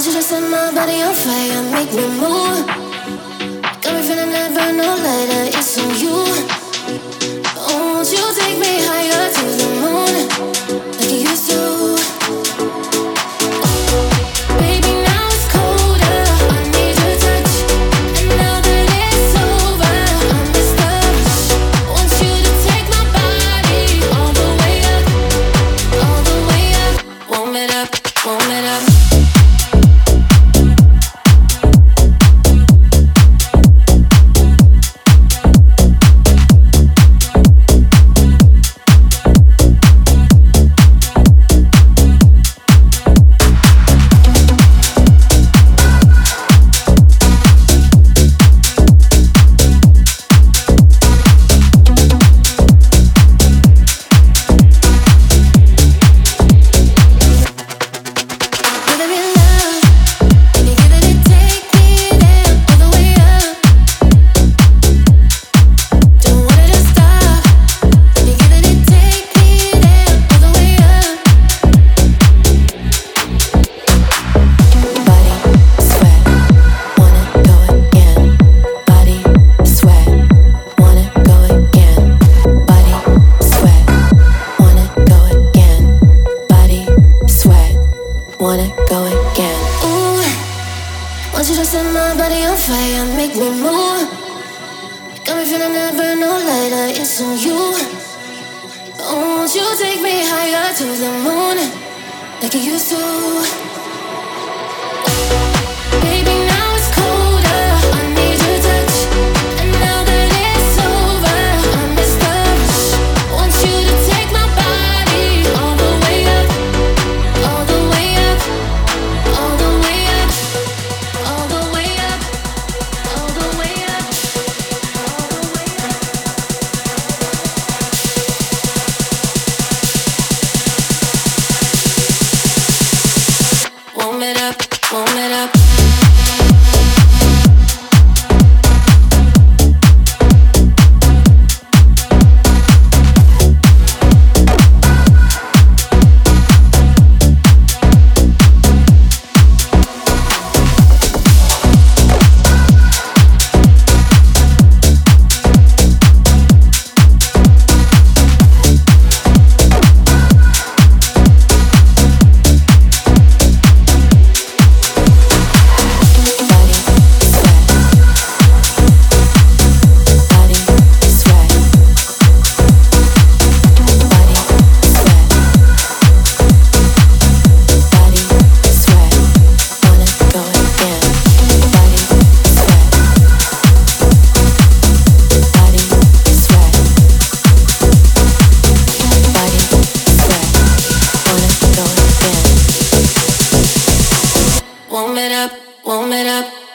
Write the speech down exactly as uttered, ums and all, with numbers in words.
you to set my body on fire, make me move. Got me feeling never no later, it's on you. Won't you take me higher to the moon, like you used to? Baby, now it's colder, I need your touch. And now that it's over, I miss the rush. Want you to take my body all the way up, all the way up. Warm it up, warm it up. Wanna go again? Ooh, want you to set my body on fire, make me move. Got me feeling never no later, it's on you. Won't you take me higher to the moon, like you used to? Baby, now it's colder, I need your touch. And now that it's over, I miss the rush. Want you to take my body all the way up, all the way up, all the way up, all the way up, all the way up, all the way up. Warm it up, warm it up. Warm it up, warm it up.